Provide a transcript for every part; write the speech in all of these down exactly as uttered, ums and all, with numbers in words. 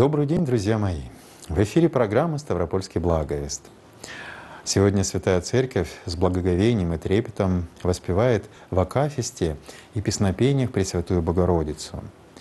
Добрый день, друзья мои! В эфире программа «Ставропольский благовест». Сегодня Святая Церковь с благоговением и трепетом воспевает в акафисте и песнопениях Пресвятую Богородицу.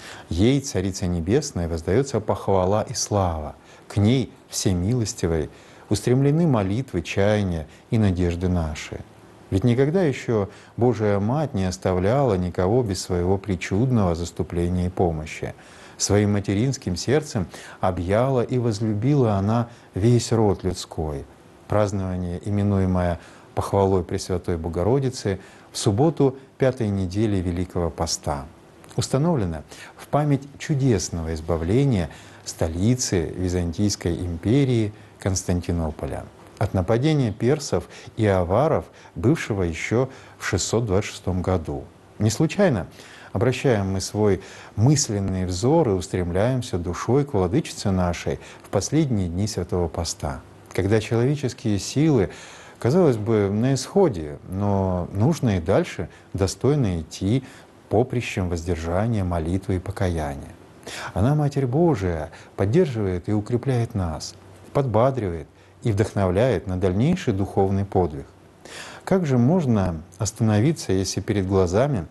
Ей, Царица Небесная, воздается похвала и слава. К ней, всемилостивой, устремлены молитвы, чаяния и надежды наши. Ведь никогда еще Божия Мать не оставляла никого без своего причудного заступления и помощи. Своим материнским сердцем объяла и возлюбила она весь род людской. Празднование, именуемое похвалой Пресвятой Богородицы, в субботу пятой недели Великого Поста. Установлено в память чудесного избавления столицы Византийской империи Константинополя от нападения персов и аваров, бывшего еще в шестьсот двадцать шестом году. Не случайно обращаем мы свой мысленный взор и устремляемся душой к Владычице нашей в последние дни Святого Поста, когда человеческие силы, казалось бы, на исходе, но нужно и дальше достойно идти поприщем воздержания, молитвы и покаяния. Она, Матерь Божия, поддерживает и укрепляет нас, подбадривает и вдохновляет на дальнейший духовный подвиг. Как же можно остановиться, если перед глазами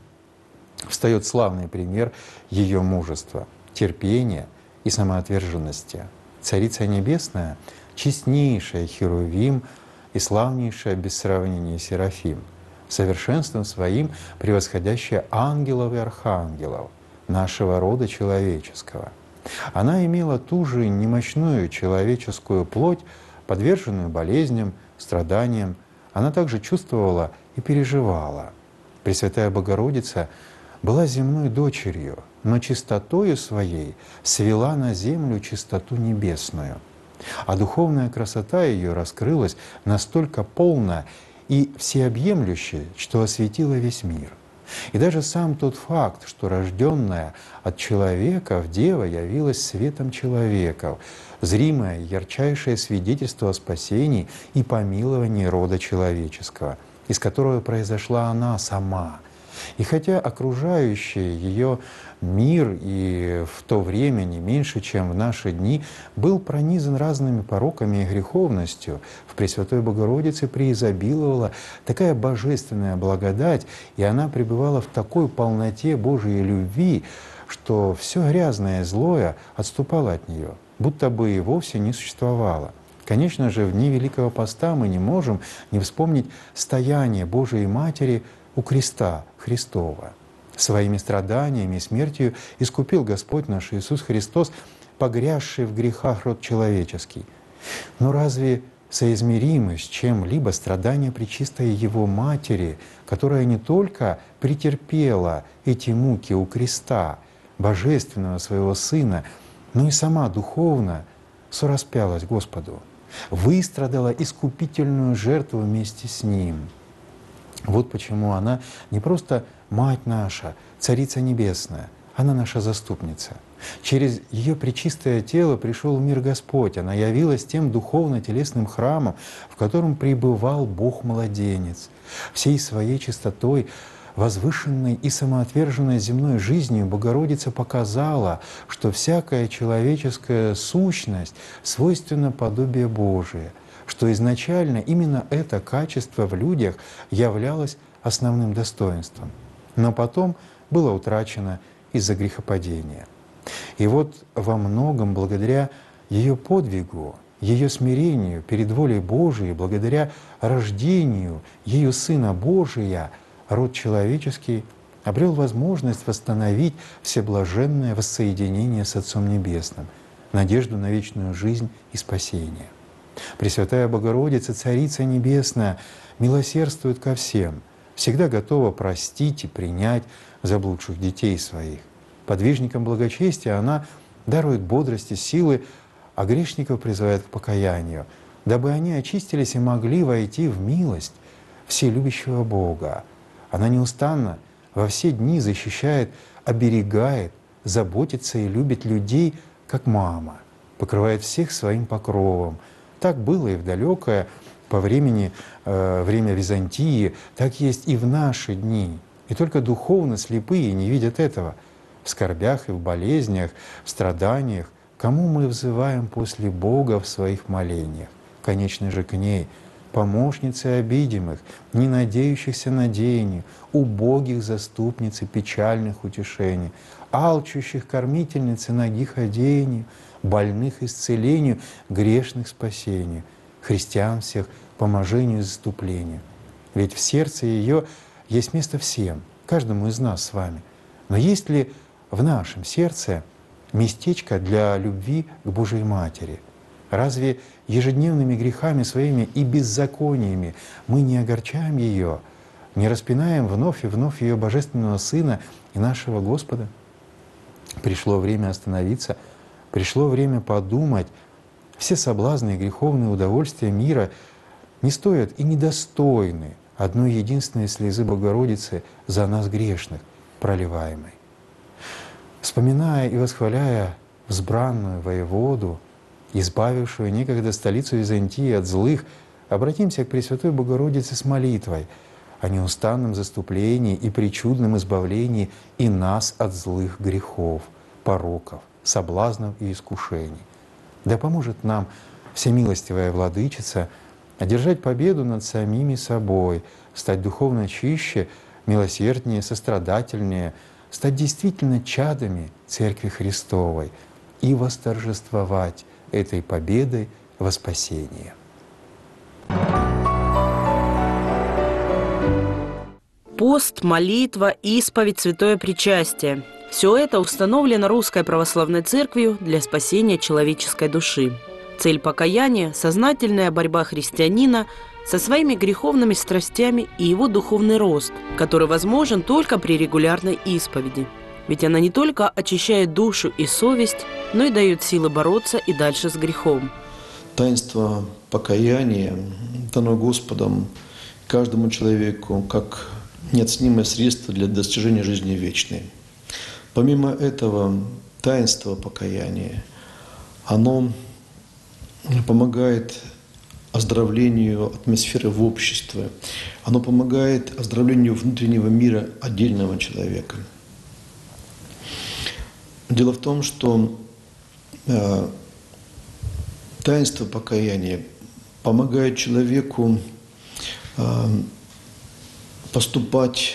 встает славный пример ее мужества, терпения и самоотверженности? Царица Небесная — честнейшая Херувим и славнейшая без сравнения Серафим, совершенством своим превосходящая ангелов и архангелов нашего рода человеческого. Она имела ту же немощную человеческую плоть, подверженную болезням, страданиям. Она также чувствовала и переживала. Пресвятая Богородица была земной дочерью, но чистотою своей свела на землю чистоту небесную. А духовная красота ее раскрылась настолько полно и всеобъемлюще, что осветила весь мир. И даже сам тот факт, что рожденная от человеков Дева явилась светом человеков, зримое, ярчайшее свидетельство о спасении и помиловании рода человеческого, из которого произошла она сама. И хотя окружающий ее мир и в то время не меньше, чем в наши дни, был пронизан разными пороками и греховностью, в Пресвятой Богородице преизобиловала такая божественная благодать, и она пребывала в такой полноте Божией любви, что все грязное и злое отступало от нее, будто бы и вовсе не существовало. Конечно же, в дни Великого Поста мы не можем не вспомнить стояние Божией Матери у креста Христова. Своими страданиями и смертью искупил Господь наш Иисус Христос, погрязший в грехах род человеческий. Но разве соизмеримы с чем-либо страдания пречистой Его Матери, которая не только претерпела эти муки у креста божественного Своего Сына, но и сама духовно сораспялась Господу, выстрадала искупительную жертву вместе с Ним? Вот почему она не просто Мать наша, Царица Небесная, она наша заступница. Через ее пречистое тело пришел в мир Господь, она явилась тем духовно-телесным храмом, в котором пребывал Бог-младенец. Всей своей чистотой, возвышенной и самоотверженной земной жизнью Богородица показала, что всякая человеческая сущность свойственна подобию Божие, что изначально именно это качество в людях являлось основным достоинством, но потом было утрачено из-за грехопадения. И вот во многом благодаря ее подвигу, ее смирению перед волей Божией, благодаря рождению ее Сына Божия, род человеческий обрел возможность восстановить всеблаженное воссоединение с Отцом Небесным, надежду на вечную жизнь и спасение. Пресвятая Богородица, Царица Небесная, милосердствует ко всем, всегда готова простить и принять заблудших детей своих. Подвижникам благочестия она дарует бодрость и силы, а грешников призывает к покаянию, дабы они очистились и могли войти в милость вселюбящего Бога. Она неустанно во все дни защищает, оберегает, заботится и любит людей, как мама, покрывает всех своим покровом. Так было и в далекое по времени, э, время Византии, так есть и в наши дни. И только духовно слепые не видят этого. В скорбях и в болезнях, в страданиях Кому мы взываем после Бога в своих молениях? Конечно же, к ней, помощнице обидимых, не надеющихся на деяние, убогих заступницы печальных утешений, алчущих кормительницы нагих одеянию, больных исцелению, грешных спасению, христиан всех поможению и заступлению. Ведь в сердце ее есть место всем, каждому из нас с вами. Но есть ли в нашем сердце местечко для любви к Божией Матери? Разве ежедневными грехами своими и беззакониями мы не огорчаем ее, не распинаем вновь и вновь ее Божественного Сына и нашего Господа? Пришло время остановиться, пришло время подумать. Все соблазны и греховные удовольствия мира не стоят и недостойны одной единственной слезы Богородицы за нас грешных, проливаемой. Вспоминая и восхваляя взбранную воеводу, избавившую некогда столицу Византии от злых, обратимся к Пресвятой Богородице с молитвой о неустанном заступлении и причудном избавлении и нас от злых грехов, пороков, соблазнов и искушений. Да поможет нам всемилостивая Владычица одержать победу над самими собой, стать духовно чище, милосерднее, сострадательнее, стать действительно чадами Церкви Христовой и восторжествовать этой победой во спасение. Пост, молитва, исповедь, святое причастие – все это установлено Русской Православной Церковью для спасения человеческой души. Цель покаяния – сознательная борьба христианина со своими греховными страстями и его духовный рост, который возможен только при регулярной исповеди. Ведь она не только очищает душу и совесть, но и дает силы бороться и дальше с грехом. Таинство покаяния дано Господом каждому человеку как неоценимое средство для достижения жизни вечной. Помимо этого, таинство покаяния, оно помогает оздоровлению атмосферы в обществе, оно помогает оздоровлению внутреннего мира отдельного человека. Дело в том, что э, таинство покаяния помогает человеку э, поступать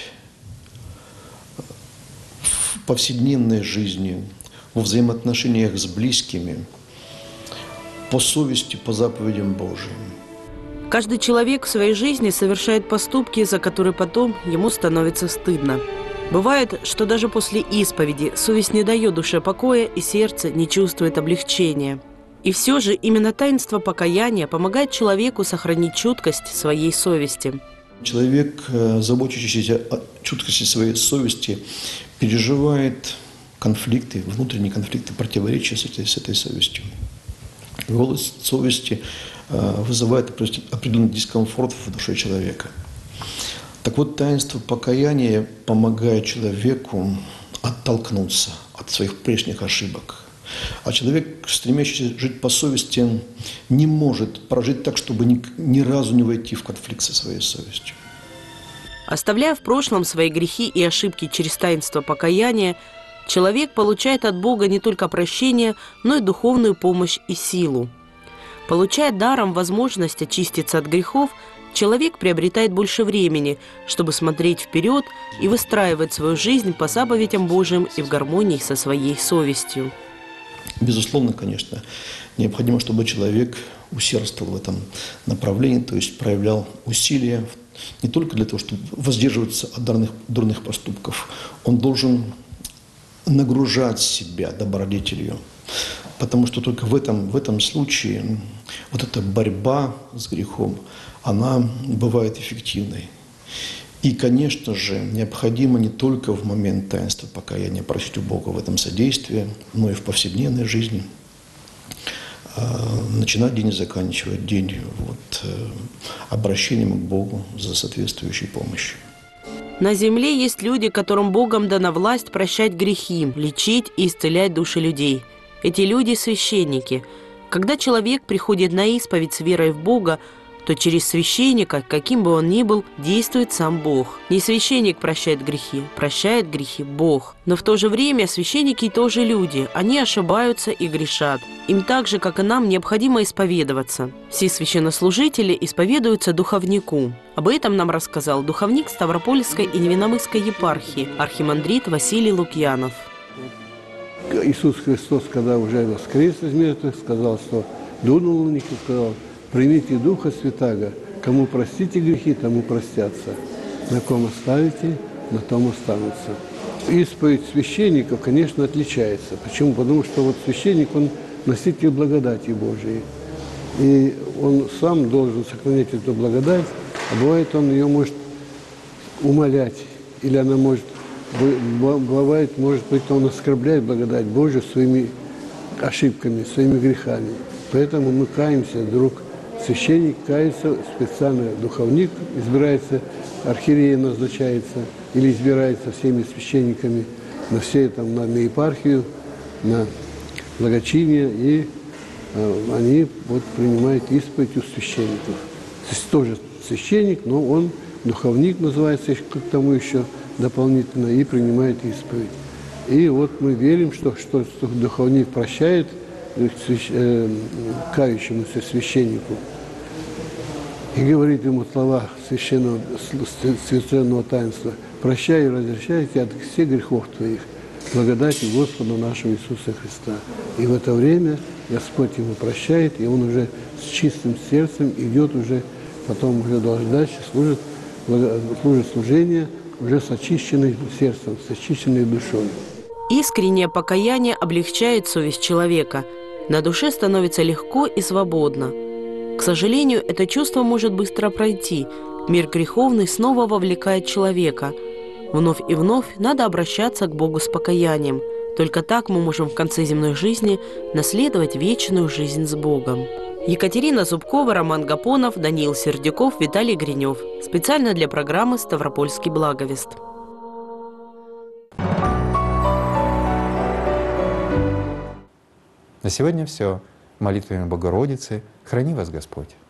в повседневной жизни, во взаимоотношениях с близкими, по совести, по заповедям Божьим. Каждый человек в своей жизни совершает поступки, за которые потом ему становится стыдно. Бывает, что даже после исповеди совесть не дает душе покоя, и сердце не чувствует облегчения. И все же именно таинство покаяния помогает человеку сохранить чуткость своей совести. Человек, заботящийся о чуткости своей совести, переживает конфликты, внутренние конфликты, противоречия с этой, с этой совестью. Голос совести вызывает определенный дискомфорт в душе человека. Так вот, таинство покаяния помогает человеку оттолкнуться от своих прежних ошибок. А человек, стремящийся жить по совести, не может прожить так, чтобы ни, ни разу не войти в конфликт со своей совестью. Оставляя в прошлом свои грехи и ошибки через таинство покаяния, человек получает от Бога не только прощение, но и духовную помощь и силу. Получая даром возможность очиститься от грехов, человек приобретает больше времени, чтобы смотреть вперед и выстраивать свою жизнь по заповедям Божьим и в гармонии со своей совестью. Безусловно, конечно, необходимо, чтобы человек усердствовал в этом направлении, то есть проявлял усилия не только для того, чтобы воздерживаться от дурных, дурных поступков. Он должен нагружать себя добродетелью, потому что только в этом, в этом случае вот эта борьба с грехом, она бывает эффективной. И, конечно же, необходимо не только в момент таинства покаяния просить у Бога в этом содействие, но и в повседневной жизни. Начинать день и заканчивать день вот, обращением к Богу за соответствующей помощью. На земле есть люди, которым Богом дана власть прощать грехи, лечить и исцелять души людей. Эти люди – священники. Когда человек приходит на исповедь с верой в Бога, то через священника, каким бы он ни был, действует сам Бог. Не священник прощает грехи, прощает грехи Бог. Но в то же время священники тоже люди, они ошибаются и грешат. Им так же, как и нам, необходимо исповедоваться. Все священнослужители исповедуются духовнику. Об этом нам рассказал духовник Ставропольской и Невиномысской епархии, архимандрит Василий Лукьянов. Иисус Христос, когда уже воскрес из мертвых, сказал, что дунул на них и сказал: «Примите Духа Святаго, кому простите грехи, тому простятся, на ком оставите, на том останутся». Исповедь священников, конечно, отличается. Почему? Потому что вот священник, он носитель благодати Божией. И он сам должен сохранять эту благодать, а бывает, он ее может умалять, или она может, бывает, может быть, он оскорбляет благодать Божию своими ошибками, своими грехами. Поэтому мы каемся друг. Священник кается, специально духовник избирается, архиерей назначается или избирается всеми священниками на все там, на, на епархию, на благочиние, и э, они вот принимают исповедь у священников. То есть тоже священник, но он духовник называется, к тому еще дополнительно, и принимает исповедь. И вот мы верим, что, что, что духовник прощает свящ... э, кающемуся священнику и говорит ему слова священного, священного таинства: «Прощай и разрешайте от всех грехов твоих, благодати Господа нашего Иисуса Христа». И в это время Господь ему прощает, и он уже с чистым сердцем идет уже, потом уже дальше служит, служит служение уже с очищенным сердцем, с очищенной душой. Искреннее покаяние облегчает совесть человека. На душе становится легко и свободно. К сожалению, это чувство может быстро пройти. Мир греховный снова вовлекает человека. Вновь и вновь надо обращаться к Богу с покаянием. Только так мы можем в конце земной жизни наследовать вечную жизнь с Богом. Екатерина Зубкова, Роман Гапонов, Даниил Сердюков, Виталий Гринев. Специально для программы «Ставропольский благовест». На сегодня все. Молитвами Богородицы храни вас Господь.